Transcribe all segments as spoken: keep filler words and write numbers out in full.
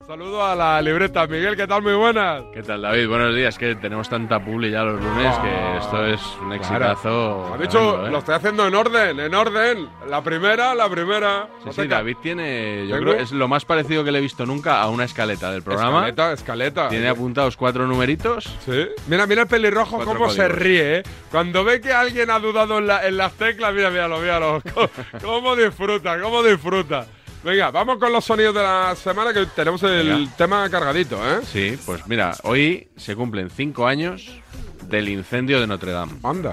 Saludo a la libreta. Miguel, ¿qué tal? Muy buenas. ¿Qué tal, David? Buenos días. Que tenemos tanta publi ya los lunes oh, que esto es un exitazo. Claro. Has dicho, ¿eh? Lo estoy haciendo en orden, en orden. La primera, la primera. Sí, no sí, David tiene, yo ¿Tengo? creo, es lo más parecido que le he visto nunca a una escaleta del programa. Escaleta, escaleta. Tiene apuntados cuatro numeritos. Sí. Mira, mira el pelirrojo Cuatro cómo códigos. se ríe, ¿eh? Cuando ve que alguien ha dudado en, la, en las teclas, mira, míralo, míralo. Cómo, cómo disfruta, cómo disfruta. Venga, vamos con los sonidos de la semana, que tenemos el Venga. tema cargadito, ¿eh? Sí, pues mira, hoy se cumplen cinco años del incendio de Notre Dame. Anda.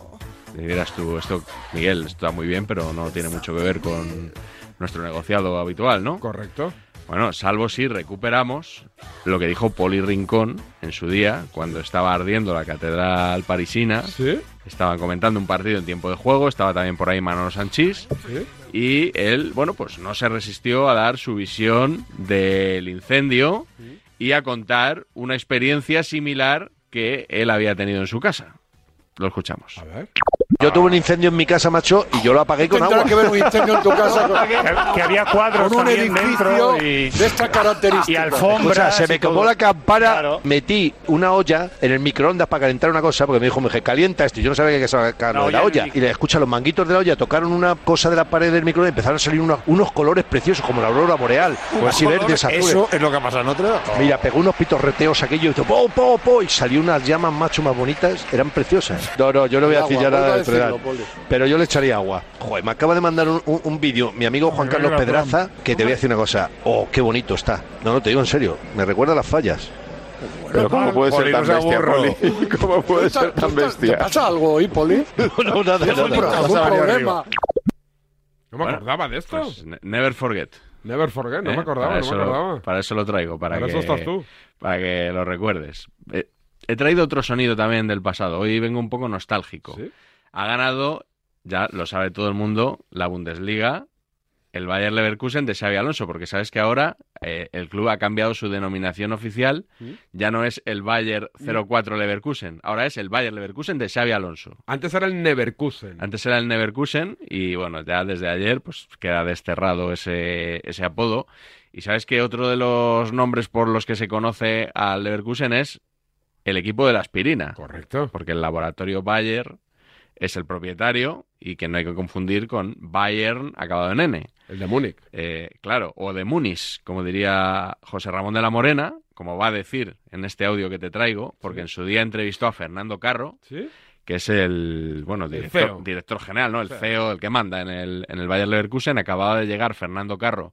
Y dirás tú, esto, Miguel, esto está muy bien, pero no tiene mucho que ver con nuestro negociado habitual, ¿no? Correcto. Bueno, salvo si recuperamos lo que dijo Poli Rincón en su día, cuando estaba ardiendo la catedral parisina. ¿Sí? Estaban comentando un partido en tiempo de juego, estaba también por ahí Manolo Sanchís. ¿Sí? Y él, bueno, pues no se resistió a dar su visión del incendio ¿Sí? y a contar una experiencia similar que él había tenido en su casa. Lo escuchamos. A ver. Yo tuve un incendio en mi casa, macho, y yo lo apagué con agua. Tendrá que ver un incendio en tu casa con, que, que había cuadros con un también edificio dentro y, de esta característica. y alfombras. O sea, se me y todo. quemó la campana, Claro. metí una olla en el microondas para calentar una cosa, porque me dijo, me calienta esto, y yo no sabía que sacarlo La de la olla olla. en el Y le escucha los manguitos de la olla, tocaron una cosa de la pared del microondas y empezaron a salir unos, unos colores preciosos, como la aurora boreal, o así verdes, azules. Eso es lo que pasa en Notre Dame. Mira, pegó unos pitorreteos aquello y todo, po, po, po, y salió unas llamas macho más bonitas, eran preciosas. No, no, yo no voy a decir ya nada de Notre Dame, pero yo le echaría agua. Joder, me acaba de mandar un, un, un vídeo mi amigo Juan Carlos Pedraza, que te voy a decir una cosa. Oh, qué bonito está. No, no, te digo en serio, me recuerda a las fallas. Pero ¿cómo puede ser tan bestia, Poli? ¿Cómo puede ser tan ¿Te bestia? pasa algo hoy, Poli? No, nada, ¿Algún nada. problema? No me Bueno, acordaba de esto. Pues ne- never forget. Never forget, no ¿eh? me acordaba, para no eso me acordaba. Lo, para eso lo traigo, para, Para que, eso estás tú. para que lo recuerdes. Eh, he traído otro sonido también del pasado. Hoy vengo un poco nostálgico. ¿Sí? Ha ganado, ya lo sabe todo el mundo, la Bundesliga, el Bayer Leverkusen de Xabi Alonso, porque sabes que ahora eh, el club ha cambiado su denominación oficial, ¿Sí? ya no es el Bayer cero cuatro Leverkusen, ahora es el Bayer Leverkusen de Xabi Alonso. Antes era el Neverkusen. Antes era el Neverkusen y bueno, ya desde ayer pues queda desterrado ese, ese apodo. Y sabes que otro de los nombres por los que se conoce al Leverkusen es el equipo de la aspirina. Correcto. Porque el laboratorio Bayer es el propietario y que no hay que confundir con Bayern acabado en N. El de Múnich. Eh, claro, o de Múnich, como diría José Ramón de la Morena, como va a decir en este audio que te traigo, porque Sí. en su día entrevistó a Fernando Carro, ¿Sí? que es el bueno director, C E O. director general, ¿no? El C E O. C E O, el que manda en el, en el Bayer Leverkusen. Acababa de llegar Fernando Carro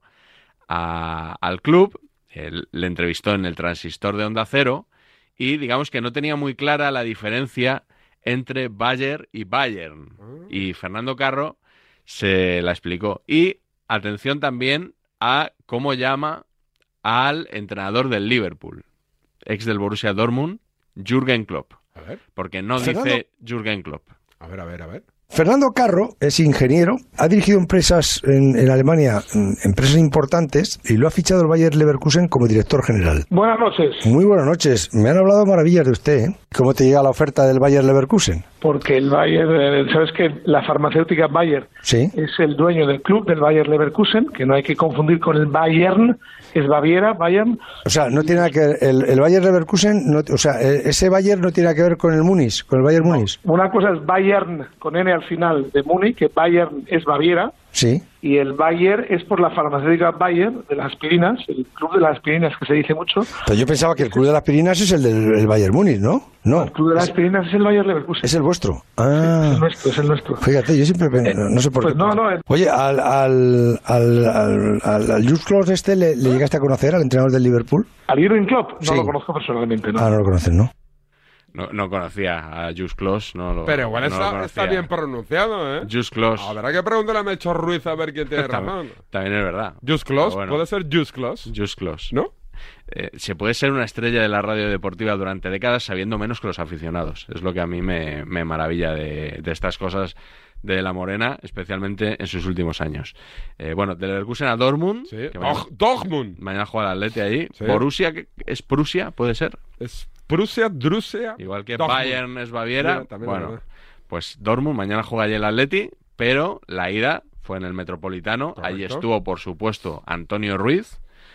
a- al club, él, le entrevistó en el transistor de Onda Cero y digamos que no tenía muy clara la diferencia entre Bayer y Bayern. Ah. Y Fernando Carro se la explicó. Y atención también a cómo llama al entrenador del Liverpool, ex del Borussia Dortmund, Jürgen Klopp. A ver, Porque no Fernando- dice Jürgen Klopp. a ver, a ver, a ver. Fernando Carro es ingeniero, ha dirigido empresas en, en Alemania, mm, empresas importantes, y lo ha fichado el Bayer Leverkusen como director general. Buenas noches, Muy buenas noches, me han hablado maravillas de usted, ¿eh? ¿Cómo te llega la oferta del Bayer Leverkusen? porque el Bayer, eh, sabes que la farmacéutica Bayer Sí. es el dueño del club del Bayer Leverkusen, que no hay que confundir con el Bayern, que es Baviera, Bayern. O sea, no tiene nada que ver, el, el Bayer Leverkusen, no, o sea, e- ese Bayer no tiene nada que ver con el Múnich, con el Bayer Múnich. Una cosa es Bayern con N al final de Múnich, que Bayern es Baviera, Sí. y el Bayer es por la farmacéutica Bayer de las aspirinas, el club de las aspirinas que se dice mucho. Pero yo pensaba que el club de las aspirinas es el del el Bayern Múnich, ¿no? No, El club de las aspirinas es el Bayer Leverkusen. es el vuestro. Es Ah. el nuestro, es el nuestro. Fíjate, yo siempre pen- no sé por Pues qué. no, no, el- Oye, al al al al, al, al Just Close este le, le llegaste a conocer al entrenador del Liverpool. ¿Al Jürgen Klopp? No Sí. lo conozco personalmente, ¿no? Ah, no lo conoces, ¿no? No, no conocía a Just Close, no lo Pero igual no lo está, conocía. está bien pronunciado, ¿eh? Just Close. Habrá que preguntarle a Melchor Ruiz a ver quién tiene razón. También, también es verdad. Just Close, Pero bueno, puede ser Just Close, Just Close. ¿no? Eh, se puede ser una estrella de la radio deportiva durante décadas sabiendo menos que los aficionados. Es lo que a mí me, me maravilla de, de estas cosas de la Morena, especialmente en sus últimos años. Eh, bueno, del Leverkusen a Dortmund, Sí. que mañana, Dog- Dortmund. mañana juega el Atleti allí. Sí. Borussia, que ¿es Prusia? ¿Puede ser? Es Prusia, Drusia. Igual que Dortmund. Bayern es Baviera. Mira, también bueno, es verdad. pues Dortmund mañana juega allí el Atleti, pero la ida fue en el Metropolitano. Allí Correcto. estuvo, por supuesto, Antonio Ruiz,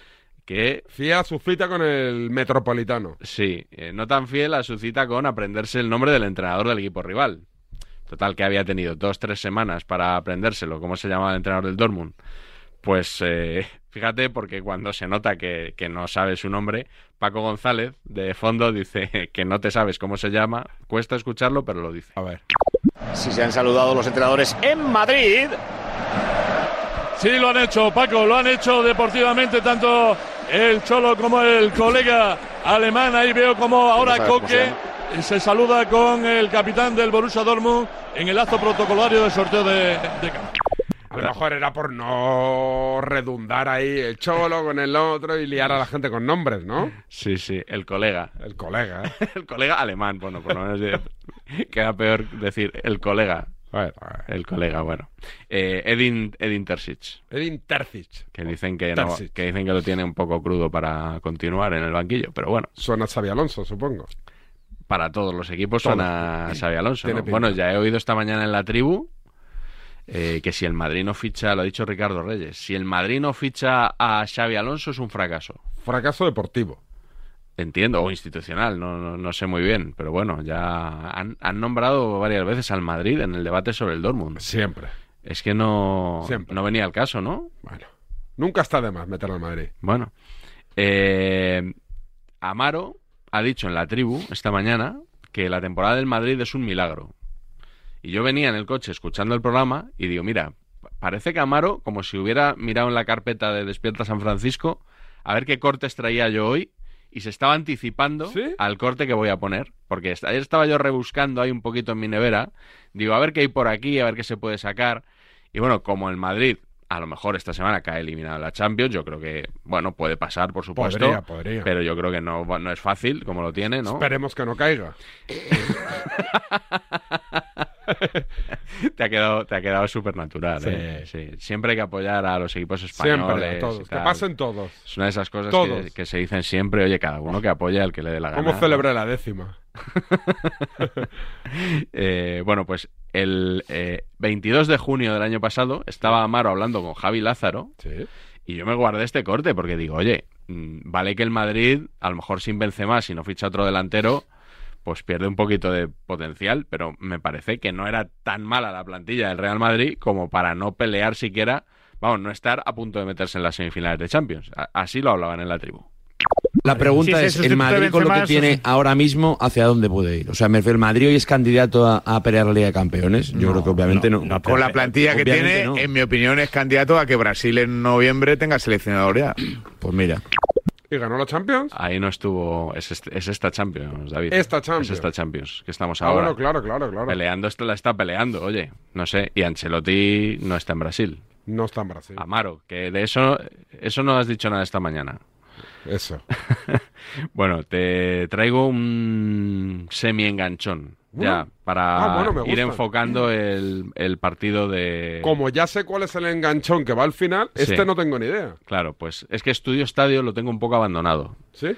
que... Fiel a su cita con el Metropolitano. Sí, eh, no tan fiel a su cita con aprenderse el nombre del entrenador del equipo rival. Total, que había tenido dos, tres semanas para aprendérselo, cómo se llamaba el entrenador del Dortmund. Pues eh, fíjate, porque cuando se nota que, que no sabe su nombre, Paco González, de fondo, dice que no te sabes cómo se llama. Cuesta escucharlo, pero lo dice. A ver. Si se han saludado los entrenadores en Madrid. Sí, lo han hecho, Paco, lo han hecho deportivamente, tanto el Cholo como el colega alemán. Ahí veo como ahora Coque se saluda con el capitán del Borussia Dortmund en el acto protocolario del sorteo de, de campo. A lo mejor era por no redundar ahí el Cholo con el otro y liar a la gente con nombres, ¿no? Sí, sí, el colega. El colega, ¿eh? El colega alemán, bueno, por lo menos queda peor decir el colega. Bueno, bueno. El colega, bueno. Eh, Edin, Edin Terzic. Edin Terzic. Que dicen que, no, que dicen que lo tiene un poco crudo para continuar en el banquillo, pero bueno. Suena Xabi Alonso, supongo. Para todos los equipos todos. Suena Xabi Alonso, ¿no? Bueno, ya he oído esta mañana en la tribu eh, que si el Madrid no ficha, lo ha dicho Ricardo Reyes, si el Madrid no ficha a Xabi Alonso es un fracaso. Fracaso deportivo. Entiendo, o institucional, no, no, no sé muy bien, pero bueno, ya han, han nombrado varias veces al Madrid en el debate sobre el Dortmund. Siempre. Es que no, Siempre. no venía al caso, ¿no? Bueno, nunca está de más meter al Madrid. Bueno, eh, Amaro ha dicho en la tribu esta mañana que la temporada del Madrid es un milagro. Y yo venía en el coche escuchando el programa y digo, mira, parece que Amaro, como si hubiera mirado en la carpeta de Despierta San Francisco, a ver qué cortes traía yo hoy, y se estaba anticipando ¿Sí? al corte que voy a poner, porque ayer estaba yo rebuscando ahí un poquito en mi nevera, digo, a ver qué hay por aquí, a ver qué se puede sacar, y bueno, como el Madrid a lo mejor esta semana cae eliminado de la Champions, yo creo que, bueno, puede pasar, por supuesto, podría, podría. pero yo creo que no, no es fácil, como lo tiene, ¿no? Esperemos que no caiga. te ha quedado, te ha quedado súper natural, sí. ¿eh? Sí. Siempre hay que apoyar a los equipos españoles. Siempre, a todos, que pasen todos. Es una de esas cosas que, que se dicen siempre, oye, cada uno que apoye al que le dé la gana. ¿Cómo celebré la décima? eh, bueno, pues el eh, veintidós de junio del año pasado estaba Amaro hablando con Javi Lázaro, ¿sí? Y yo me guardé este corte porque digo, oye, vale que el Madrid, a lo mejor sin Benzema, si no ficha otro delantero, pues pierde un poquito de potencial, pero me parece que no era tan mala la plantilla del Real Madrid como para no pelear siquiera, vamos, no estar a punto de meterse en las semifinales de Champions. Así lo hablaban en la tribu. La pregunta sí, es, ¿el Madrid con lo que tiene eso, ahora mismo, hacia dónde puede ir? O sea, el Madrid hoy es candidato a, a pelear la Liga de Campeones. Yo no, creo que obviamente no. no. no con la plantilla que tiene, no. En mi opinión, es candidato a que Brasil en noviembre tenga seleccionador ya. Pues mira. ¿Y ganó la Champions? Ahí no estuvo... Es, este, es esta Champions, David. Esta Champions. Es esta Champions, que estamos ah, ahora. Bueno, claro, claro, claro. Peleando, esto la está peleando, oye. No sé, y Ancelotti no está en Brasil. No está en Brasil. Amaro, que de eso, eso no has dicho nada esta mañana. Eso. Bueno, te traigo un semi-enganchón. Bueno, ya, para ah, bueno, ir enfocando el, el partido de... Como ya sé cuál es el enganchón que va al final, este sí. No tengo ni idea. Claro, pues es que Estudio Estadio lo tengo un poco abandonado. ¿Sí?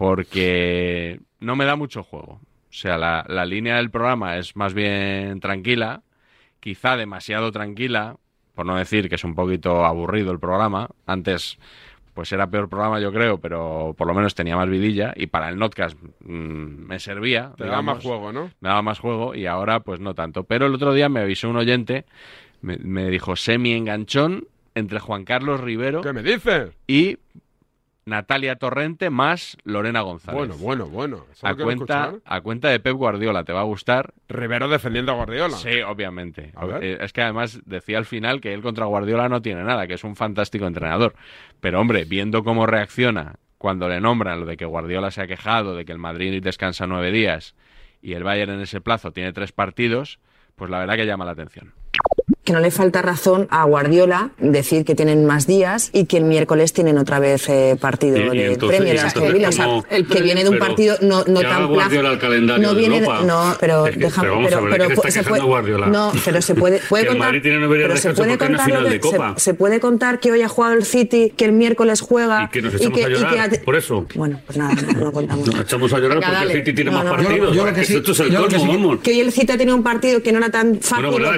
Porque no me da mucho juego. O sea, la, la línea del programa es más bien tranquila, quizá demasiado tranquila, por no decir que es un poquito aburrido el programa. Antes... pues era peor programa, yo creo, pero por lo menos tenía más vidilla, y para el Notcast mmm, me servía. Te daba más juego, ¿no? Me daba más juego, y ahora pues no tanto. Pero el otro día me avisó un oyente, me, me dijo semi-enganchón entre Juan Carlos Rivero... ¿Qué me dices? Y Natalia Torrente más Lorena González. Bueno, bueno, bueno. ¿Eso a, lo cuenta, a cuenta de Pep Guardiola, te va a gustar. Rivero defendiendo a Guardiola. Sí, obviamente. Es que además decía al final que él contra Guardiola no tiene nada, que es un fantástico entrenador. Pero hombre, viendo cómo reacciona cuando le nombran lo de que Guardiola se ha quejado, de que el Madrid descansa nueve días y el Bayern en ese plazo tiene tres partidos, pues la verdad que llama la atención. Que no le falta razón a Guardiola decir que tienen más días y que el miércoles tienen otra vez eh, partido y, de y entonces, Premier. y entonces, o sea, como, el que viene de un partido no, no que tan Guardiola al calendario no viene, de Europa. No, pero es que, déjame, pero, pero, a ver, pero ¿qué está se puede, Guardiola? No, pero se puede, puede que contar. El Madrid tiene nueve días de descanso porque no final de Copa. Se, se puede contar que hoy ha jugado el City, que el miércoles juega y que nos echamos y que, a llorar. Y que, por eso. Bueno, pues nada, no, no contamos. Nos echamos a llorar porque el City tiene no, más no, partidos. Yo, yo que sí, esto es el colmo, vamos. Que hoy el City ha tenido un partido que no era tan fácil. Bueno, verdad, que un gol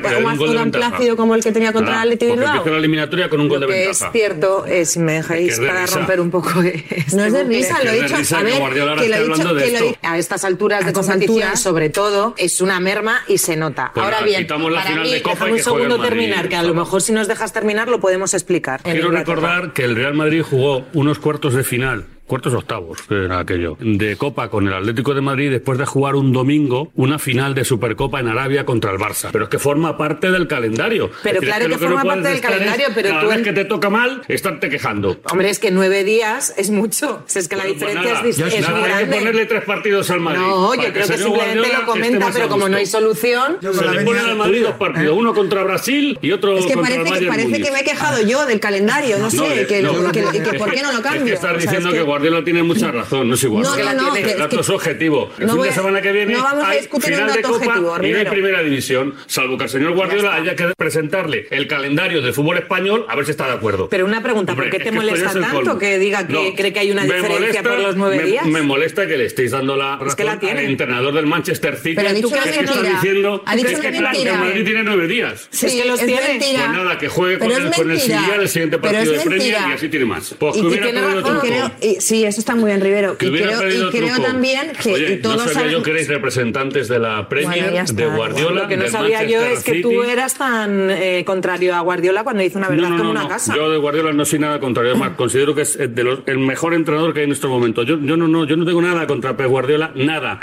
marcó tan plácido como el que tenía contra el Athletic Bilbao. Empieza la eliminatoria con un gol de ventaja. Lo que es cierto, eh, si me dejáis para romper un poco... No es de risa, lo he dicho. A ver, que lo he dicho, que lo a estas alturas de competición, sobre todo, es una merma y se nota. Ahora bien, para mí, déjame un segundo terminar, que a lo mejor si nos dejas terminar lo podemos explicar. Quiero recordar que el Real Madrid jugó unos cuartos de final, cuartos octavos, que era aquello, de Copa con el Atlético de Madrid después de jugar un domingo una final de Supercopa en Arabia contra el Barça. Pero es que forma parte del calendario. Pero es decir, claro es que, que, que forma no parte del calendario, pero cada tú... vez en... que te toca mal, estarte quejando. Hombre, es que nueve días es mucho. Si es que bueno, la diferencia pues nada, es, es nada, muy grande. Hay que ponerle tres partidos al Madrid. No, yo creo que simplemente lo comenta, pero como no hay solución... Se le ponen al Madrid dos partidos, uno contra Brasil y otro es que contra parece, el Bayern que, parece que me he quejado yo del calendario, no sé, que por qué no lo cambio. Es que estás diciendo que Guardiola tiene mucha razón, no es igual. No, no, no, el dato es objetivo. El no fin voy, de semana que viene no hay final de Copa objetivo, y no hay primera división, salvo que al señor Guardiola haya que presentarle el calendario del fútbol español a ver si está de acuerdo. Pero una pregunta, Hombre, ¿por qué te molesta tanto colmo. que diga que no, cree que hay una diferencia molesta, por los nueve me, días? Me molesta que le estéis dando la razón es que la al entrenador del Manchester City. Pero ha dicho que, que estás diciendo ha dicho es que, claro, que el Madrid tiene nueve días. Sí, es que los tiene. Pues nada, que juegue con el, con el Sevilla el siguiente partido de Premier y así tiene más. Pues que hubiera perdido truco. Sí, eso está muy bien, Rivero. Que hubiera perdido truco. Creo también que Oye, todos no sabía saben... yo que erais representantes de la Premier, bueno, de Guardiola. Lo que no del sabía Manchester yo es que City. tú eras tan eh, contrario a Guardiola cuando hizo una verdad no, no, como no, una no. casa. Yo de Guardiola no soy nada contrario. Además, considero que es de los, el mejor entrenador que hay en estos momentos. Yo, yo no, no, yo no tengo nada contra Pep Guardiola, nada.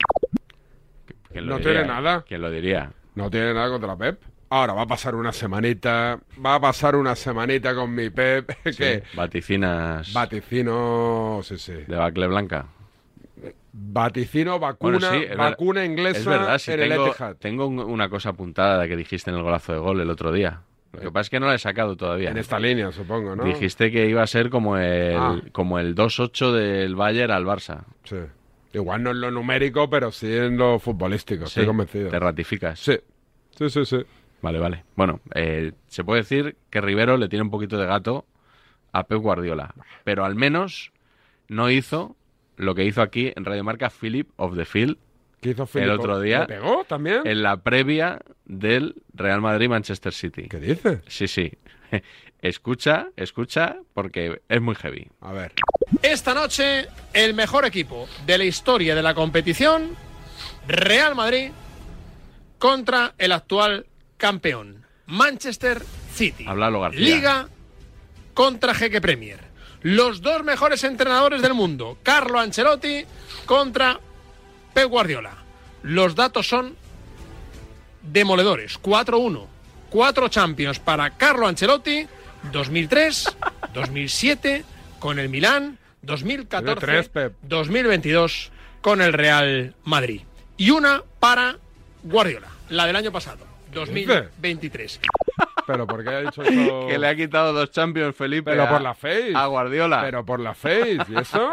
No diría? tiene nada. ¿Quién lo diría? No tiene nada contra Pep. Ahora va a pasar una semanita, va a pasar una semanita con mi Pep. Sí, que vaticinas. Vaticino, sí, sí. De Bacle Blanca. Vaticino, vacuna, bueno, sí, vacuna ver, inglesa es verdad, sí, en tengo, el Etihad. Tengo una cosa apuntada que dijiste en el golazo de gol el otro día. Lo que pasa es que no la he sacado todavía. En esta línea, supongo, ¿no? Dijiste que iba a ser como el, ah. como el dos ocho del Bayern al Barça. Sí. Igual no en lo numérico, pero sí en lo futbolístico, sí, estoy convencido. ¿Te ratificas? Sí, sí, sí, sí. Vale, vale. Bueno, eh, se puede decir que Rivero le tiene un poquito de gato a Pep Guardiola, pero al menos no hizo lo que hizo aquí en Radio Marca Philip of the Field. ¿Qué hizo Philip? El otro día. ¿Le pegó también? En la previa del Real Madrid-Manchester City. ¿Qué dices? Sí, sí. Escucha, escucha, porque es muy heavy. A ver. Esta noche, el mejor equipo de la historia de la competición, Real Madrid, contra el actual campeón, Manchester City. Háblalo, García. Liga contra Jeque Premier. Los dos mejores entrenadores del mundo, Carlo Ancelotti contra Pep Guardiola. Los datos son demoledores. cuatro uno. Cuatro Champions para Carlo Ancelotti. dos mil tres, dos mil siete con el Milán. dos mil catorce, dos mil veintidós con el Real Madrid. Y una para Guardiola, la del año pasado, dos mil veintitrés. ¿Pero por qué ha dicho eso? Que le ha quitado dos Champions, Felipe. Pero a, por la face. A Guardiola. Pero por la face. ¿Y eso?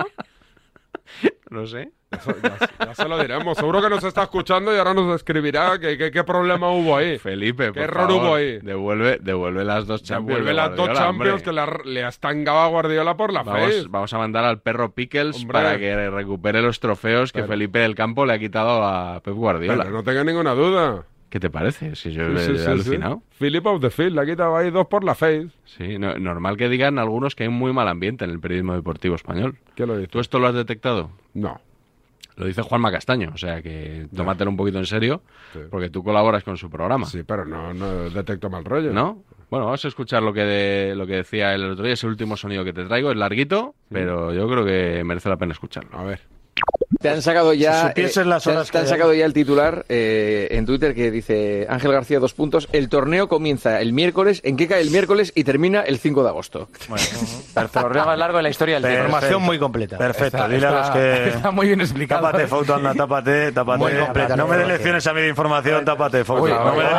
No sé. Eso, ya, ya se lo diremos. Seguro que nos está escuchando y ahora nos escribirá qué que, que problema hubo ahí. Felipe, qué error hubo ahí. Devuelve, devuelve las dos Champions. Devuelve las dos Champions que la, le ha estangado a Guardiola por la vamos, face. Vamos a mandar al perro Pickles hombre, para que recupere los trofeos que pero, Felipe del Campo le ha quitado a Pep Guardiola. Pero no tenga ninguna duda. ¿Qué te parece? Si yo sí, le sí, he sí, alucinado. Sí. Philip of the Field, le ha quitado ahí dos por la face. Sí, no, normal que digan algunos que hay un muy mal ambiente en el periodismo deportivo español. ¿Qué lo dice? ¿Tú esto lo has detectado? No. Lo dice Juanma Castaño, o sea que tómatelo un poquito en serio, sí. Porque tú colaboras con su programa. Sí, pero no, no detecto mal rollo. ¿No? Bueno, vamos a escuchar lo que de, lo que decía el otro día, es el último sonido que te traigo, es larguito, sí. Pero yo creo que merece la pena escucharlo. A ver. Te han sacado ya, si eh, las horas te, te han sacado ya el titular eh, en Twitter que dice Ángel García dos puntos. El torneo comienza el miércoles. ¿En qué cae el miércoles y termina el cinco de agosto? Bueno, el torneo más largo de la historia del información muy completa. Perfecto. Está, dile a los que está muy bien explicado. Tápate, foto, anda, tápate, tápate. Muy completa, no me des lecciones a mí de información, tápate, foto. No me des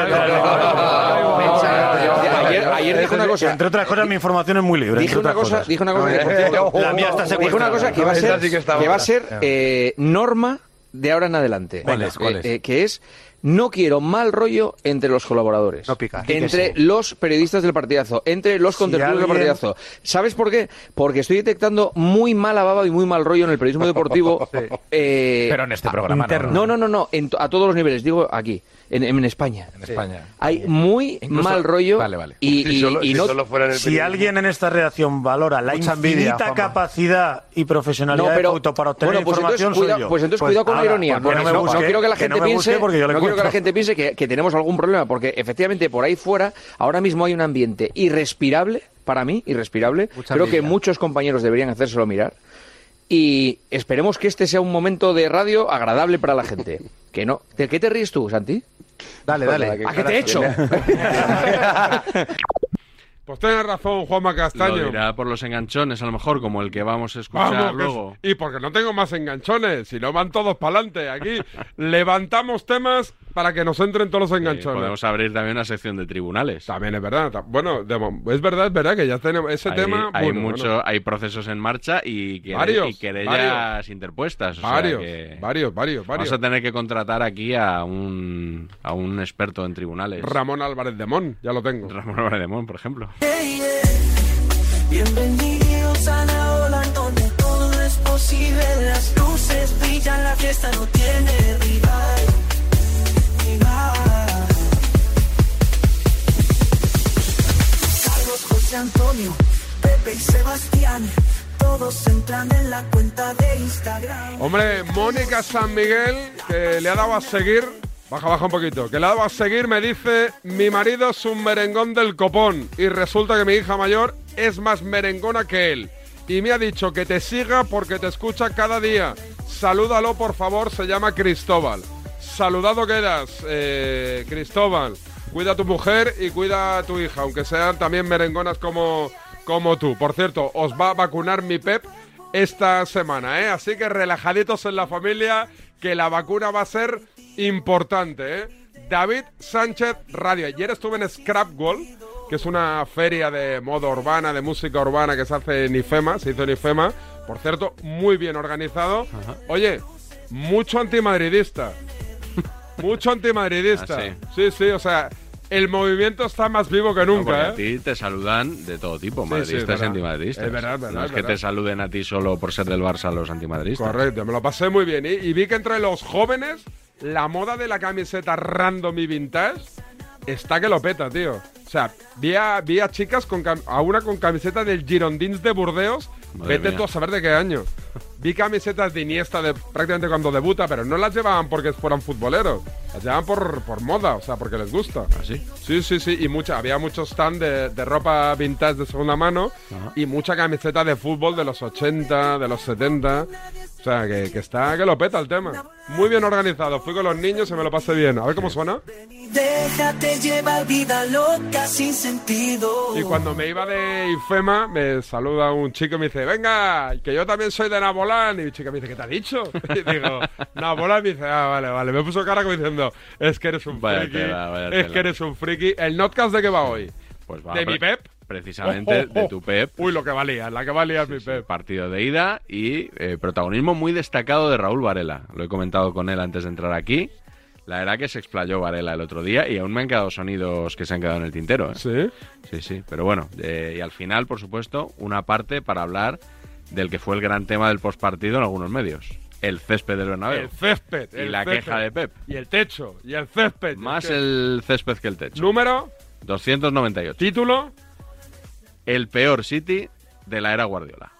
Ayer, ayer dijo una cosa. Entre otras cosas, mi información es muy libre. Dije una cosa, dijo una cosa que por cierto, la mía está dijo una cosa que va a ser, que va a ser eh, norma de ahora en adelante. ¿Cuál es? ¿Cuál es? Eh, eh, que es No quiero mal rollo entre los colaboradores, no pica, entre los periodistas del partidazo, entre los Si contertulios alguien... del partidazo. ¿Sabes por qué? Porque estoy detectando muy mala baba y muy mal rollo en el periodismo deportivo. sí. eh, Pero en este programa interno. no. No, no, no, en, a todos los niveles, digo aquí, en, en España. En sí. España. Hay muy Incluso... mal rollo. Vale, vale. Y, si y, solo, y si no... solo fuera en si alguien en esta redacción valora la Mucha infinita envidia, capacidad y profesionalidad no, pero, de Fouto para obtener bueno, pues información, entonces, cuida, soy yo. Pues entonces pues cuidado con ahora, la ironía. Porque no, me busque, no quiero que la gente que no piense, porque yo le no quiero que la gente piense que, que tenemos algún problema, porque efectivamente por ahí fuera ahora mismo hay un ambiente irrespirable, para mí, irrespirable. Mucha Creo envidia. Que muchos compañeros deberían hacérselo mirar. Y esperemos que este sea un momento de radio agradable para la gente. Que no. ¿De qué te ríes tú, Santi? Dale, dale. ¿A qué te he hecho? Pues tienes razón, Juanma Castaño. Lo dirá por los enganchones, a lo mejor, como el que vamos a escuchar vamos, luego. Es... Y porque no tengo más enganchones, si no van todos para adelante. Aquí levantamos temas para que nos entren todos los enganchones. Sí, podemos abrir también una sección de tribunales. También es verdad. Bueno, de, es verdad, es verdad que ya tenemos ese hay, tema. Hay bueno, mucho, bueno. hay procesos en marcha y, quere, varios, y querellas varios. interpuestas. O varios, sea que varios, varios, varios. Vamos a tener que contratar aquí a un, a un experto en tribunales. Ramón Álvarez de Mon, ya lo tengo. Ramón Álvarez de Mon, por ejemplo. Hey, yeah. Bienvenidos a la ola donde todo es posible. Las luces brillan, la fiesta no tiene rival. rival. Carlos, José Antonio, Pepe y Sebastián, todos entran en la cuenta de Instagram. Hombre, Mónica San Miguel, que le ha dado a seguir. Baja, baja un poquito. Que le ha dado a seguir, me dice, mi marido es un merengón del copón y resulta que mi hija mayor es más merengona que él. Y me ha dicho que te siga porque te escucha cada día. Salúdalo, por favor, se llama Cristóbal. Saludado quedas, eh, Cristóbal. Cuida a tu mujer y cuida a tu hija, aunque sean también merengonas como, como tú. Por cierto, os va a vacunar mi Pep esta semana, ¿eh? Así que relajaditos en la familia, que la vacuna va a ser importante, ¿eh? David Sánchez Radio. Ayer estuve en Scrap World, que es una feria de moda urbana, de música urbana que se hace en IFEMA, se hizo en IFEMA. Por cierto, muy bien organizado. Ajá. Oye, mucho antimadridista. mucho antimadridista. ¿Ah, sí? sí, sí, o sea, el movimiento está más vivo que nunca, no, ¿eh? A ti te saludan de todo tipo, sí, madridistas sí, y antimadridistas. Es verdad, es verdad. No es, es que verdad. te saluden a ti solo por ser del Barça los antimadridistas. Correcto, me lo pasé muy bien. Y, y vi que entre los jóvenes, la moda de la camiseta random y vintage está que lo peta, tío. O sea, vi a, vi a chicas con cam- a una con camiseta del Girondins de Burdeos. Madre Vete mía. tú a saber de qué año. Vi camisetas de Iniesta de prácticamente cuando debuta, pero no las llevaban porque fueran futboleros. Las llevaban por, por moda, o sea, porque les gusta. ¿Ah, sí? Sí, sí, sí. Y mucha, había muchos stand de, de ropa vintage de segunda mano. Ajá. Y mucha camiseta de fútbol de los ochenta, de los setenta. O sea, que, que está que lo peta el tema. Muy bien organizado. Fui con los niños y me lo pasé bien. A ver cómo suena. Déjate llevar, vida loca sin sentido. Y cuando me iba de IFEMA, me saluda un chico y me dice, venga, que yo también soy de Nabolán. Y mi chica me dice, ¿qué te ha dicho? Y digo, Nabolán. Y me dice, ah, vale, vale. Me puso cara como diciendo, es que eres un vaya friki. Tela, vaya es tela. que eres un friki. ¿El notcast de qué va hoy? Pues va ¿De mi Pep? Precisamente Oh, oh, oh. de tu Pep. Uy, lo que valía, la que valía es Sí, mi sí, Pep. partido de ida y eh, protagonismo muy destacado de Raúl Varela. Lo he comentado con él antes de entrar aquí. La verdad que se explayó Varela el otro día y aún me han quedado sonidos que se han quedado en el tintero, ¿eh? ¿Sí? Sí, sí. Pero bueno, eh, y al final, por supuesto, una parte para hablar del que fue el gran tema del postpartido en algunos medios. El césped del Bernabéu. El césped. Y el la césped. queja de Pep. Y el techo. Y el césped. Más Es que... el césped que el techo. Número. doscientos noventa y ocho. Título. El peor City de la era Guardiola.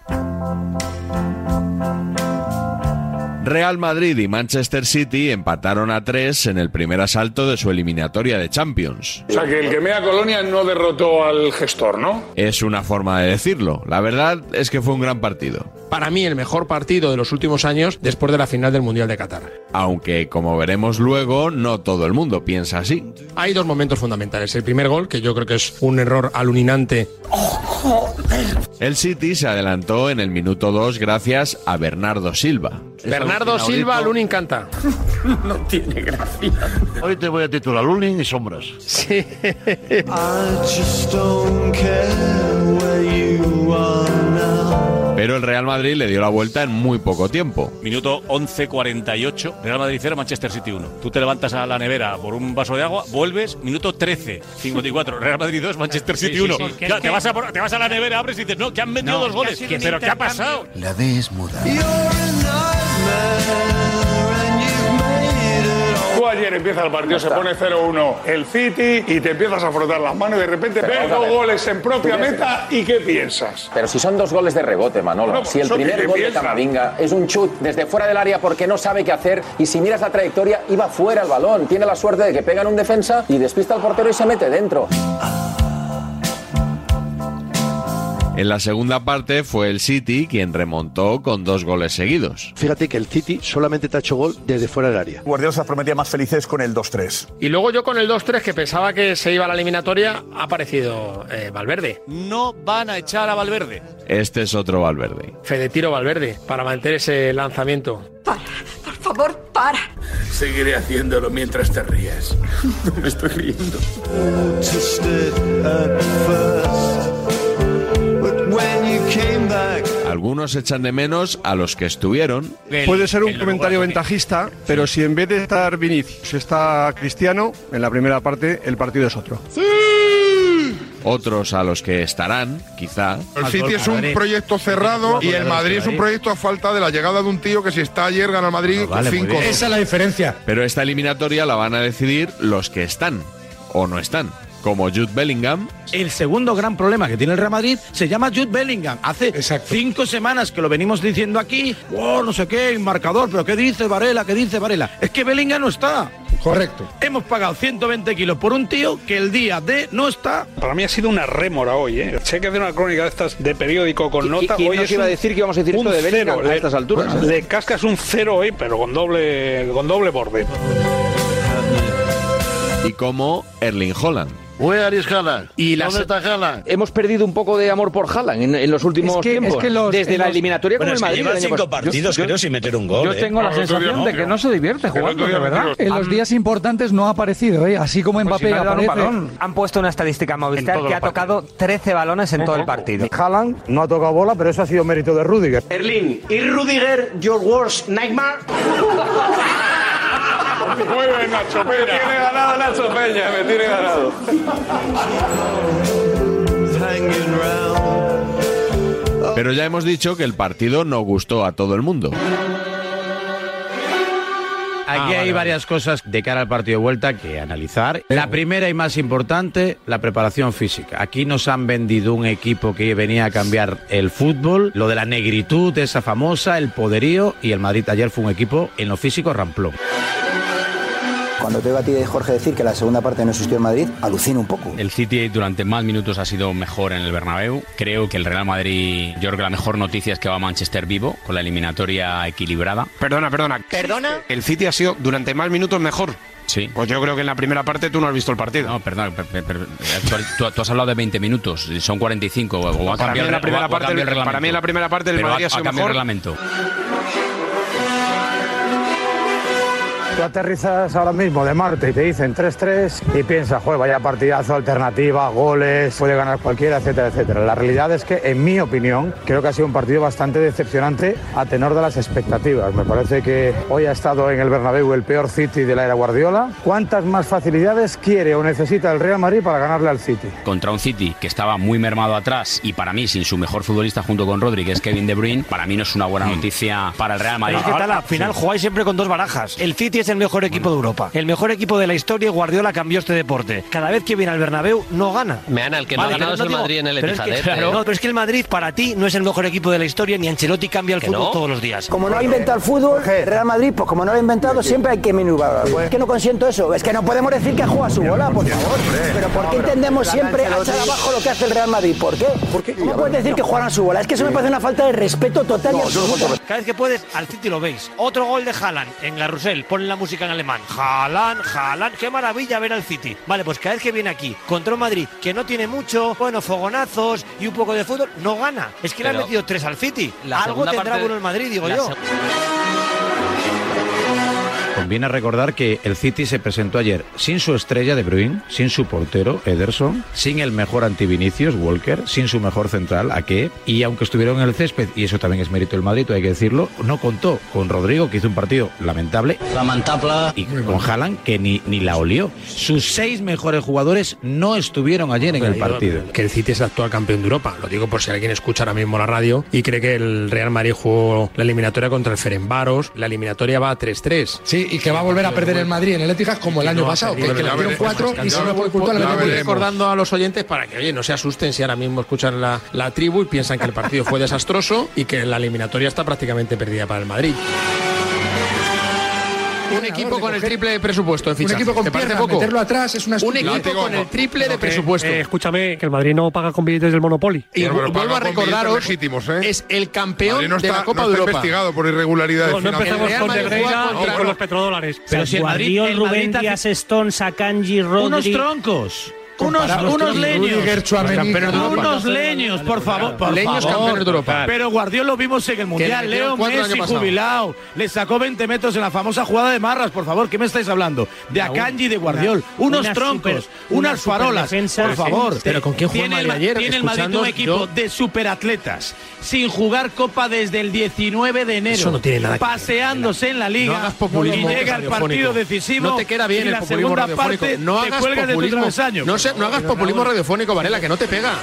Real Madrid y Manchester City empataron a tres en el primer asalto de su eliminatoria de Champions. O sea que el que mea Colonia no derrotó al gestor, ¿no? Es una forma de decirlo. La verdad es que fue un gran partido. Para mí el mejor partido de los últimos años después de la final del Mundial de Qatar. Aunque, como veremos luego, no todo el mundo piensa así. Hay dos momentos fundamentales. El primer gol, que yo creo que es un error alucinante. El City se adelantó en el minuto dos gracias a Bernardo Silva. Bernardo Silva, Lunin canta. No tiene gracia. Hoy te voy a titular Lunin y sombras. Sí. I just don't care where you are now. Pero el Real Madrid le dio la vuelta en muy poco tiempo. Minuto once cuarenta y ocho, Real Madrid cero, Manchester City uno. Tú te levantas a la nevera por un vaso de agua, vuelves, minuto trece cincuenta y cuatro, Real Madrid dos, Manchester City uno. Sí, sí, sí. Ya, te, vas a, te vas a la nevera, abres y dices, no, que han metido no, dos goles. ¿Pero intercambio. Qué ha pasado? La D es muda. Tú ayer empieza el partido, se pone cero uno el City y te empiezas a frotar las manos y de repente ves dos goles en propia meta y ¿qué piensas? Pero si son dos goles de rebote, Manolo. No, si el primer gol de Camavinga es un chut desde fuera del área porque no sabe qué hacer y si miras la trayectoria iba fuera el balón. Tiene la suerte de que pega en un defensa y despista al portero y se mete dentro. En la segunda parte fue el City quien remontó con dos goles seguidos. Fíjate que el City solamente te ha hecho gol desde fuera del área. Guardiola se prometía más felices con el dos tres. Y luego yo con el dos tres, que pensaba que se iba a la eliminatoria, ha aparecido eh, Valverde. No van a echar a Valverde. Este es otro Valverde. Fede Tiro Valverde, para mantener ese lanzamiento. Para, por favor, para. Seguiré haciéndolo mientras te ríes. No me estoy riendo. Algunos echan de menos a los que estuvieron. Puede ser un comentario ventajista, pero si en vez de estar Vinicius está Cristiano, en la primera parte el partido es otro. ¡Sí! Otros a los que estarán, quizá. El City es un proyecto cerrado y el Madrid es un proyecto a falta de la llegada de un tío que si está ayer gana el Madrid no, vale, cinco. Esa es la diferencia. Pero esta eliminatoria la van a decidir los que están o no están. Como Jude Bellingham. El segundo gran problema que tiene el Real Madrid se llama Jude Bellingham. Hace Exacto. cinco semanas que lo venimos diciendo aquí. Oh, no sé qué, marcador, pero ¿qué dice Varela? ¿Qué dice Varela? Es que Bellingham no está. Correcto. Hemos pagado ciento veinte kilos por un tío que el día de no está. Para mí ha sido una rémora hoy, ¿eh? Sé que hacer una crónica de estas de periódico con nota. ¿Quién hoy nos iba a decir que íbamos a decir esto de Bellingham a estas alturas? Le, le cascas un cero hoy, pero con doble, con doble borde. Y como Erling Haaland. Where is Haaland? Y ¿Dónde está Haaland? Hemos perdido un poco de amor por Haaland en, en los últimos es que, tiempos. Es que los, Desde la los, eliminatoria bueno, con el Madrid. Lleva cinco partidos, yo, creo, sin meter un gol. Yo eh. tengo la sensación de que no se divierte jugando, de verdad. En los días importantes no ha aparecido, ¿eh? Así como Mbappé pues si aparece. Han puesto una estadística en Movistar que ha tocado trece balones en todo el partido. Haaland no ha tocado bola, pero eso ha sido mérito de Rüdiger. Erling, ¿is Rüdiger your worst nightmare? Muy bien, Nacho Peña. Me tiene ganado Nacho Peña, me tiene ganado. Pero ya hemos dicho que el partido no gustó a todo el mundo. Aquí ah, hay vale, varias vale. cosas de cara al partido de vuelta que analizar. La primera y más importante, la preparación física. Aquí nos han vendido un equipo que venía a cambiar el fútbol, lo de la negritud, esa famosa, el poderío, y el Madrid ayer fue un equipo en lo físico ramplón. Cuando te oigo a ti, Jorge, decir que la segunda parte no existió en Madrid, alucino un poco. El City durante más minutos ha sido mejor en el Bernabéu. Creo que el Real Madrid, yo creo que la mejor noticia es que va a Manchester vivo, con la eliminatoria equilibrada. Perdona, perdona. ¿Perdona? El City ha sido durante más minutos mejor. Sí. Pues yo creo que en la primera parte tú no has visto el partido. No, perdón, per, per, per, tú, tú has hablado de veinte minutos, son cuarenta y cinco. O ha para, mí en la primera parte, el, el para mí en la primera parte el Madrid ha, ha sido mejor. El reglamento. Tú aterrizas ahora mismo de Marte y te dicen tres tres y piensas, joder, vaya partidazo, alternativa, goles, puede ganar cualquiera, etcétera, etcétera. La realidad es que, en mi opinión, creo que ha sido un partido bastante decepcionante a tenor de las expectativas. Me parece que hoy ha estado en el Bernabéu el peor City de la era Guardiola. ¿Cuántas más facilidades quiere o necesita el Real Madrid para ganarle al City? Contra un City que estaba muy mermado atrás y para mí sin su mejor futbolista junto con Rodri, que es Kevin De Bruyne, para mí no es una buena noticia para el Real Madrid. ¿Qué tal? Al final jugáis siempre con dos barajas. El City es el mejor equipo de Europa, el mejor equipo de la historia, y Guardiola cambió este deporte. Cada vez que viene al Bernabéu no gana. Me gana, el que vale, no ha ganado es el digo, Madrid en el Etihad. Es que, claro, no, pero es que el Madrid para ti no es el mejor equipo de la historia, ni Ancelotti cambia el fútbol no? todos los días. Como no ha inventado el fútbol, el Real Madrid, pues como no lo ha inventado, siempre hay que minubar. Es que no consiento eso, es que no podemos decir que juega su bola, por favor. Pero ¿por qué entendemos siempre a echar abajo lo que hace el Real Madrid? ¿Por qué? ¿Por qué? ¿Cómo puedes decir que juegan su bola? Es que eso me parece una falta de respeto total y absoluta. Cada vez que puedes, al City lo veis. Otro gol de Haaland en la Rusell, ponen la música en alemán. Haaland, Haaland, qué maravilla ver al City. Vale, pues cada vez que viene aquí contra un Madrid que no tiene mucho, bueno, fogonazos y un poco de fútbol, no gana. Es que Pero le han metido tres al City. Algo tendrá bueno el Madrid, digo yo. Conviene recordar que el City se presentó ayer sin su estrella De Bruyne, sin su portero Ederson, sin el mejor anti-Vinicius Walker, sin su mejor central Ake, y aunque estuvieron en el césped, y eso también es mérito del Madrid, hay que decirlo, no contó con Rodrigo, que hizo un partido lamentable, lamentable, y con Haaland, que ni, ni la olió. Sus seis mejores jugadores no estuvieron ayer en el partido. Que el City es el actual campeón de Europa, lo digo por si alguien escucha ahora mismo la radio y cree que el Real Madrid jugó la eliminatoria contra el Ferencváros, la eliminatoria va a tres tres. Sí, y que va a volver a perder el Madrid en el Etihad como el año no, pasado, que, que le dieron cuatro y se lo fue culpa la Estoy recordando a los oyentes para que, oye, no se asusten si ahora mismo escuchan la, la tribu y piensan que el partido fue desastroso y que la eliminatoria está prácticamente perdida para el Madrid. Un equipo con el triple de presupuesto de fichaje. Un equipo con piernas, poco? Meterlo atrás es una Un equipo con el triple de presupuesto. Eh, escúchame, que el Madrid no paga con billetes del Monopoly. Y bueno, vuelvo a recordaros, legítimos, ¿eh? Es el campeón no está, de la Copa no de Europa. investigado por irregularidades no, no empezamos con Negreira y con los petrodólares. Pero si el Madrid, el Rubén Madrid Díaz, Stones, Akanji, Rodri... Unos troncos. Unos, unos leños, unos leños, por favor, por leños favor. Campeones de Europa. Pero Guardiola lo vimos en el Mundial. Leo Messi jubilado, le sacó veinte metros en la famosa jugada de Marras, por favor, ¿qué me estáis hablando? De Akanji y de Guardiola, unos una troncos, super, unas una farolas, por favor. Pero ¿con quién jugó el, ayer? Tiene el Madrid un equipo yo... de superatletas, sin jugar Copa desde el diecinueve de enero. Eso no tiene nada que paseándose en la Liga, no y llega el partido decisivo. No te queda bien el populismo radiofónico. No hagas populismo. No, se, no hagas populismo radiofónico, Varela, que no te pega.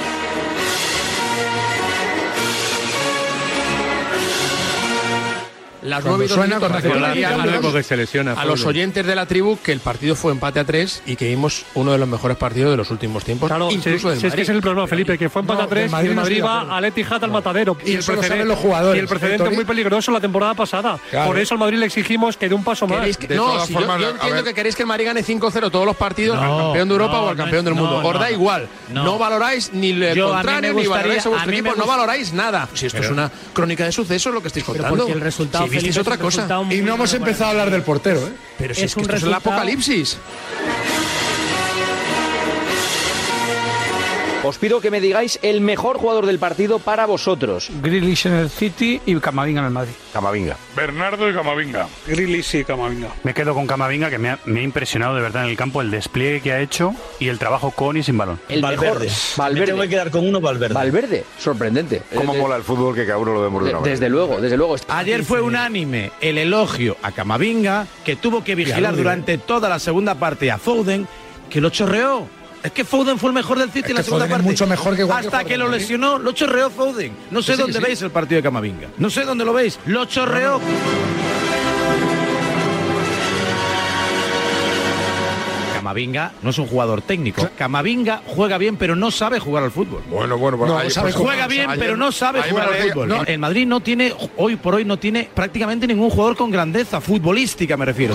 Las nueve y dos minutos porque se lesiona a los oyentes de la tribu que el partido fue empate a tres y que vimos uno de los mejores partidos de los últimos tiempos. Claro, incluso si, del si es que es el problema, Felipe, que fue empate no, a tres y el Madrid no va al Etihad al matadero. Y, y, el precedente, los jugadores, y el precedente es muy peligroso la temporada pasada. Claro. Por eso al Madrid le exigimos que dé un paso más. Que, no, si formas, yo, yo entiendo que queréis que el Madrid gane cinco cero todos los partidos, no, al campeón de Europa no, o al campeón no, del mundo. Os da igual. No valoráis ni el contrario, ni valoráis a vuestro equipo, no valoráis nada. Si esto es una crónica de sucesos lo que estáis contando. El resultado es otra cosa. Y no hemos empezado a hablar del portero, ¿eh? Pero si es, es que esto es el apocalipsis. Os pido que me digáis el mejor jugador del partido para vosotros. Grealish en el City y Camavinga en el Madrid. Camavinga. Bernardo y Camavinga. Grealish y Camavinga. Me quedo con Camavinga, que me ha, me ha impresionado de verdad en el campo el despliegue que ha hecho y el trabajo con y sin balón. El Valverde. Mejor. Valverde. Me tengo que quedar con uno, Valverde. Valverde, sorprendente. Cómo mola el fútbol que cada uno lo vemos de una manera. Desde luego, desde luego. Ayer fue unánime el elogio a Camavinga, que tuvo que vigilar durante toda la segunda parte a Foden, que lo chorreó. Es que Foden fue el mejor del City en la segunda parte. Mucho mejor que Hasta que lo lesionó, lo chorreó Foden. No sé sí, dónde sí. veis el partido de Camavinga. No sé dónde lo veis. Lo chorreó. No, no. Camavinga no es un jugador técnico. Camavinga juega bien, pero no sabe jugar al fútbol. Bueno, bueno, bueno. No, ahí, sabe pues, juega bien, ayer, pero no sabe jugar al fútbol. No. El Madrid no tiene, hoy por hoy, no tiene prácticamente ningún jugador con grandeza futbolística, me refiero.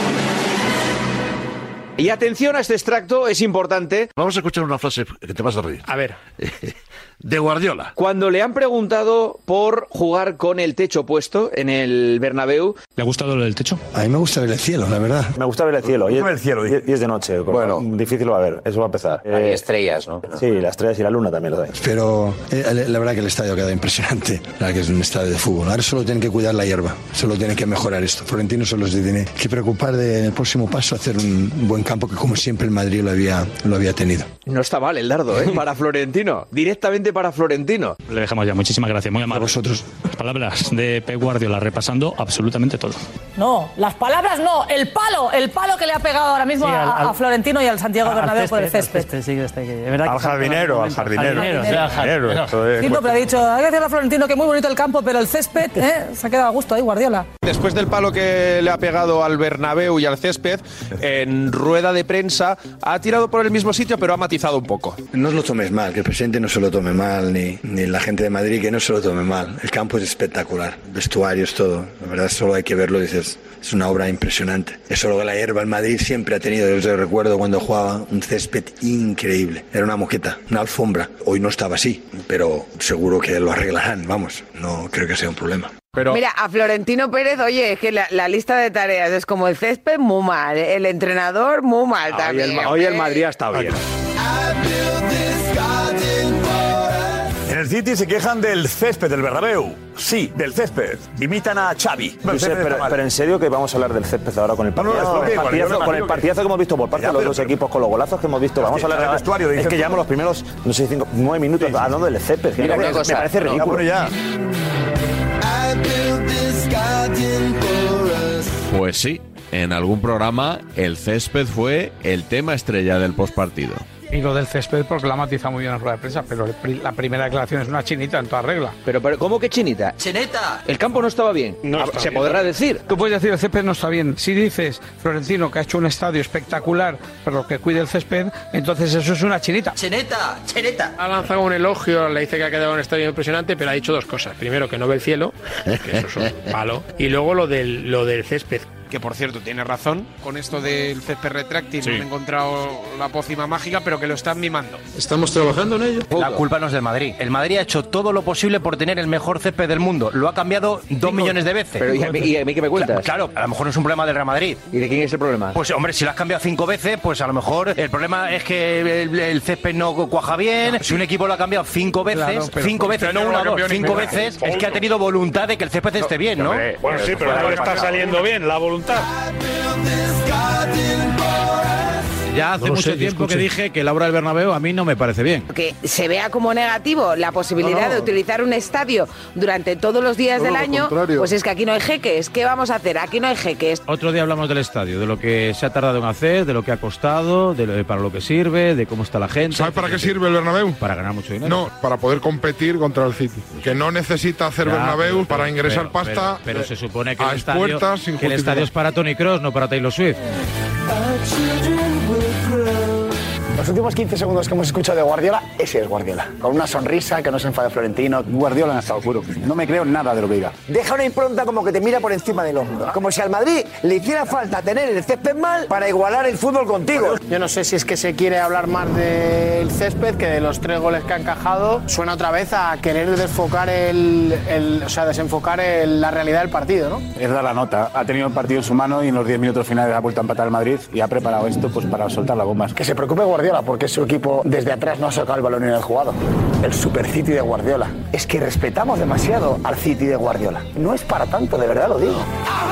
Y atención a este extracto, es importante. Vamos a escuchar una frase que te vas a reír. A ver. De Guardiola. Cuando le han preguntado por jugar con el techo puesto en el Bernabéu. ¿Le ha gustado lo del techo? A mí me gusta ver el cielo, la verdad. Me gusta ver el cielo. Y es, ver el cielo, y es de noche. Bueno, difícil lo va a ver. Eso va a empezar. Hay eh, estrellas, ¿no? Sí, las estrellas y la luna también lo hay. Pero eh, la verdad que el estadio ha quedado impresionante. La verdad que es un estadio de fútbol. Ahora solo tienen que cuidar la hierba. Solo tienen que mejorar esto. Florentino solo se tiene que preocupar de en el próximo paso hacer un buen campo que como siempre el Madrid lo había, lo había tenido. No está mal el dardo, ¿eh? Para Florentino. Directamente para Florentino. Le dejamos ya. Muchísimas gracias. Muy amable. A vosotros. Las palabras de Pep Guardiola repasando absolutamente todo. No, las palabras no. El palo. El palo que le ha pegado ahora mismo sí, al, a, a Florentino y al Santiago al Bernabéu césped, por el césped. césped sí, este, que de verdad al, que jardinero, al jardinero. Al jardinero. Al jardinero. Sí, sí, no, pero ha dicho, hay que decirle a Florentino que muy bonito el campo, pero el césped ¿eh? se ha quedado a gusto ahí, Guardiola. Después del palo que le ha pegado al Bernabéu y al césped, en rueda de prensa ha tirado por el mismo sitio, pero ha matizado un poco. No os lo tomes mal, que el presidente no se lo tome mal, ni, ni la gente de Madrid que no se lo tome mal. El campo es espectacular, vestuarios, todo. La verdad, solo hay que verlo, dices, es una obra impresionante. Es solo que la hierba, el Madrid siempre ha tenido, yo recuerdo cuando jugaba, un césped increíble. Era una moqueta, una alfombra. Hoy no estaba así, pero seguro que lo arreglarán, vamos, no creo que sea un problema. Pero... Mira, a Florentino Pérez, oye, es que la, la lista de tareas es como el césped, muy mal, el entrenador, muy mal también. Hoy el, hoy el Madrid ha estado bien. En el City se quejan del césped del Bernabéu. Sí, del césped. Imitan a Xavi. No sé, pero, pero en serio que vamos a hablar del césped ahora con el partidazo, no, no, es que, el partidazo, con el partidazo que hemos visto por parte ya, de los dos equipos, con los golazos que hemos visto. Vamos a hablar del vestuario. Es que llevamos los primeros, no sé, cinco, nueve minutos sí, sí, hablando sí. del césped. Mira, me, me parece ridículo. Ya. Pues sí, en algún programa el césped fue el tema estrella del postpartido. Y lo del césped porque la matiza muy bien en rueda de prensa, pero la primera declaración es una chinita en toda regla. Pero, pero ¿cómo que chinita? ¡Chineta! El campo no estaba bien. No está Se bien. podrá decir. Tú puedes decir el césped no está bien. Si dices Florentino que ha hecho un estadio espectacular, pero que cuide el césped, entonces eso es una chinita. ¡Chineta! ¡Chineta! Ha lanzado un elogio, le dice que ha quedado un estadio impresionante, pero ha dicho dos cosas. Primero, que no ve el cielo, que eso es un palo. Y luego lo del, lo del césped. Que por cierto tiene razón con esto del césped retráctil, sí. No han encontrado la pócima mágica, pero que lo están mimando. Estamos trabajando en ello. La culpa no es del Madrid. El Madrid ha hecho todo lo posible por tener el mejor césped del mundo. Lo ha cambiado dos millones de veces. Pero ¿y a, mí, ¿y a mí qué me cuentas? Claro, a lo mejor no es un problema del Real Madrid. ¿Y de quién es el problema? Pues hombre, si lo has cambiado cinco veces, pues a lo mejor el problema es que el, el césped no cuaja bien. Si un equipo lo ha cambiado cinco veces, claro, pero, cinco pero, veces, no una, dos, cinco veces, es que ha tenido voluntad de que el césped esté bien, ¿no? Bueno, sí, pero no le está saliendo bien la voluntad. Ya hace no mucho sé, tiempo que dije que la obra del Bernabéu a mí no me parece bien. Que se vea como negativo la posibilidad no, no. de utilizar un estadio durante todos los días no, del año, pues es que aquí no hay jeques. ¿Qué vamos a hacer? Aquí no hay jeques. Otro día hablamos del estadio, de lo que se ha tardado en hacer, de lo que ha costado, de lo, para lo que sirve, de cómo está la gente. ¿Sabes para qué sirve el Bernabéu? Para ganar mucho dinero. No, para poder competir contra el City. Que no necesita hacer ya, Bernabéu pero, para ingresar pero, pasta. Pero, pero se supone que, a el estadio, puertas, que el estadio es para Toni Kroos, no para Taylor Swift. Los últimos quince segundos que hemos escuchado de Guardiola, ese es Guardiola. Con una sonrisa, que no se enfade Florentino. Guardiola en estado puro. No me creo nada de lo que diga. Deja una impronta como que te mira por encima del hombro. Como si al Madrid le hiciera falta tener el césped mal para igualar el fútbol contigo. Yo no sé si es que se quiere hablar más del césped que de los tres goles que ha encajado. Suena otra vez a querer desfocar el, el o sea, desenfocar el, la realidad del partido, ¿no? Es dar la nota. Ha tenido el partido en su mano y en los diez minutos finales ha vuelto a empatar el Madrid y ha preparado esto pues para soltar las bombas. Que se preocupe Guardiola porque su equipo desde atrás no ha sacado el balón en el jugado. El Super City de Guardiola. Es que respetamos demasiado al City de Guardiola. No es para tanto, de verdad lo digo.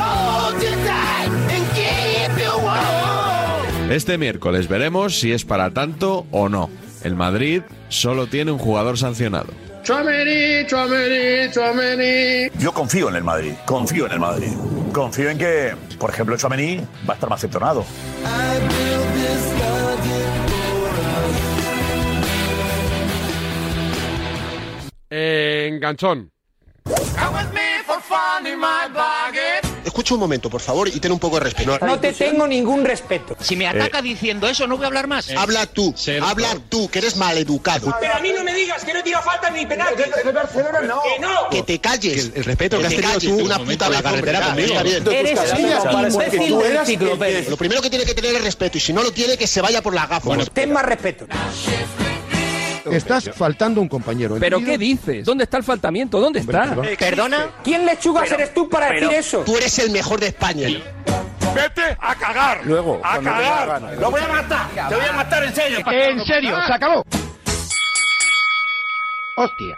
Este miércoles veremos si es para tanto o no. El Madrid solo tiene un jugador sancionado. Tchouaméni, Tchouaméni, Tchouaméni. Yo confío en el Madrid, confío en el Madrid. Confío en que, por ejemplo, Tchouaméni va a estar más entonado. Eh, enganchón. Escucha un momento, por favor, y ten un poco de respeto. No te tengo ningún respeto. Si me ataca eh. diciendo eso, no voy a hablar más. Eh. Habla tú, Ser habla por... tú, que eres maleducado. Pero a mí no me digas que no tira falta ni penal. De, de, de Barcelona no. Que no. Que te calles. Que el, el respeto que, que has tenido calles, tú, una puta la carretera conmigo. Eres un imbécil del enciclopedia. Lo primero que tiene que tener es respeto, y si no lo tiene, que se vaya por las gafas. Bueno, ten más respeto. Estás faltando un compañero. ¿Pero qué dices? ¿Dónde está el faltamiento? ¿Dónde Hombre, está? Perdón. ¿Perdona? ¿Quién lechugas eres tú para decir eso? Tú eres el mejor de España. Vete a cagar. Luego. A cagar. Lo voy a matar. Te voy a matar en serio. En serio, se acabó. Hostia.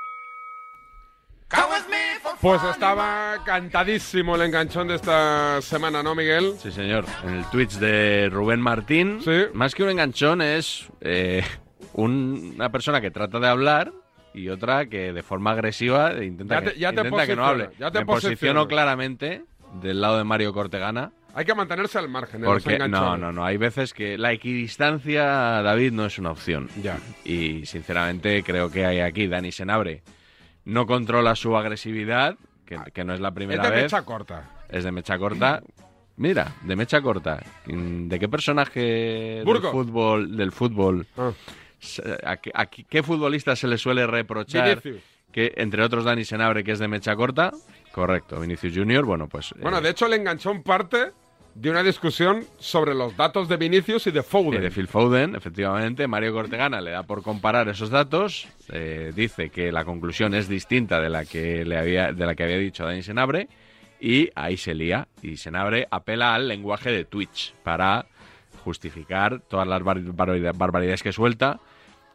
Pues estaba cantadísimo el enganchón de esta semana, ¿no, Miguel? Sí, señor. En el Twitch de Rubén Martín, sí. Más que un enganchón es... Eh, Un, una persona que trata de hablar y otra que de forma agresiva intenta, ya te, ya que, te intenta que no hable. Ya te Me posiciono claramente del lado de Mario Cortegana. Hay que mantenerse al margen. Porque no, no, no. Hay veces que la equidistancia, David, no es una opción. Ya. Y sinceramente creo que hay aquí Dani Senabre no controla su agresividad, que, que no es la primera vez. Es de mecha corta. Es de mecha corta. Mira, de mecha corta. ¿De qué personaje Burgos. del fútbol, del fútbol ah. ¿A qué, a qué futbolista se le suele reprochar Vinicius. Que, entre otros, Dani Senabre, que es de mecha corta? Correcto, Vinicius Junior, bueno, pues... Bueno, eh, de hecho, el enganchón parte de una discusión sobre los datos de Vinicius y de Foden. Y de Phil Foden, efectivamente. Mario Cortegana le da por comparar esos datos, eh, dice que la conclusión es distinta de la que le había, de la que había dicho Dani Senabre, y ahí se lía. Y Senabre apela al lenguaje de Twitch para justificar todas las bar- bar- barbaridades que suelta.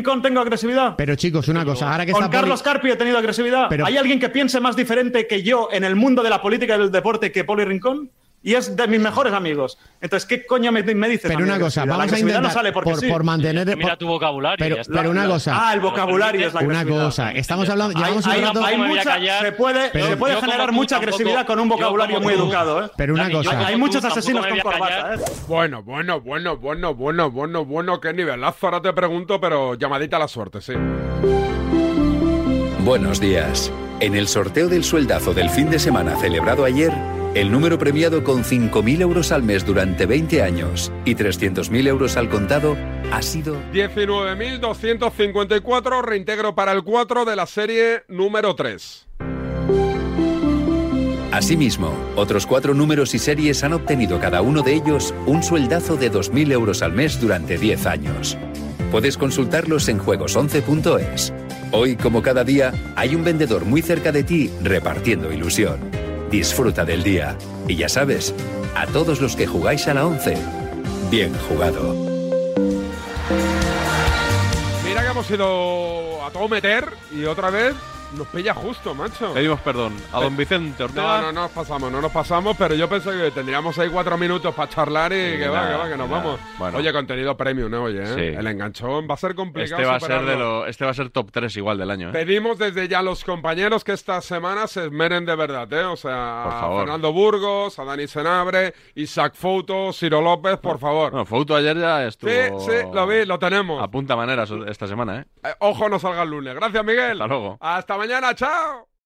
Rincón tengo agresividad? Pero chicos, una cosa, ahora que ¿Con está Carlos Poli... Carpio he tenido agresividad? Pero- ¿Hay alguien que piense más diferente que yo en el mundo de la política y del deporte que Poli Rincón? Y es de mis mejores amigos. Entonces, ¿qué coño me, me dices? Pero a mí una de cosa, agresividad? La vamos a agresividad intentar no sale porque por, sí. por mantener... Mira por- tu vocabulario. Pero, ya está. pero una cosa... Ah, el vocabulario es la Una agresividad. cosa, estamos hablando... Hay, Llevamos un hay- rato... hay me voy a mucha, callar. se puede, Pero- se puede yo como generar tú mucha tampoco- agresividad con un yo vocabulario como muy tú- educado, ¿eh? Pero una Dani, yo cosa... como Hay tú muchos tampoco asesinos me con voy a callar. corbata, ¿eh? Bueno, bueno, bueno, bueno, bueno, bueno, bueno, qué nivelazo. Ahora te pregunto, pero llamadita a la suerte, sí. Buenos días. En el sorteo del sueldazo del fin de semana celebrado ayer, el número premiado con cinco mil euros al mes durante veinte años y trescientos mil euros al contado ha sido... diecinueve mil doscientos cincuenta y cuatro, reintegro para el cuatro de la serie número tres. Asimismo, otros cuatro números y series han obtenido cada uno de ellos un sueldazo de dos mil euros al mes durante diez años. Puedes consultarlos en juegos once punto es. Hoy, como cada día, hay un vendedor muy cerca de ti repartiendo ilusión. Disfruta del día. Y ya sabes, a todos los que jugáis a la once, bien jugado. Mira que hemos ido a todo meter y otra vez nos pilla justo, macho. Pedimos perdón a don Vicente Ortega. No, no, no nos pasamos, no nos pasamos, pero yo pensé que tendríamos ahí cuatro minutos para charlar y Sí, que nada, va, que va, que nos nada. vamos. Bueno. Oye, contenido premium, ¿eh? Oye, ¿eh? Sí. El enganchón va a ser complicado. Este va a ser superarlo. de lo, este va a ser top tres igual del año, ¿eh? Pedimos desde ya a los compañeros que esta semana se esmeren de verdad, ¿eh? O sea, Por a favor. Fernando Burgos, a Dani Senabre, Isaac Fouto, Ciro López, por favor. Bueno, Fouto ayer ya estuvo... Sí, sí, lo vi, lo tenemos. A punta manera esta semana, ¿eh? Eh, ojo, no salga el lunes. Gracias, Miguel. Hasta luego. Hasta mañana, chao.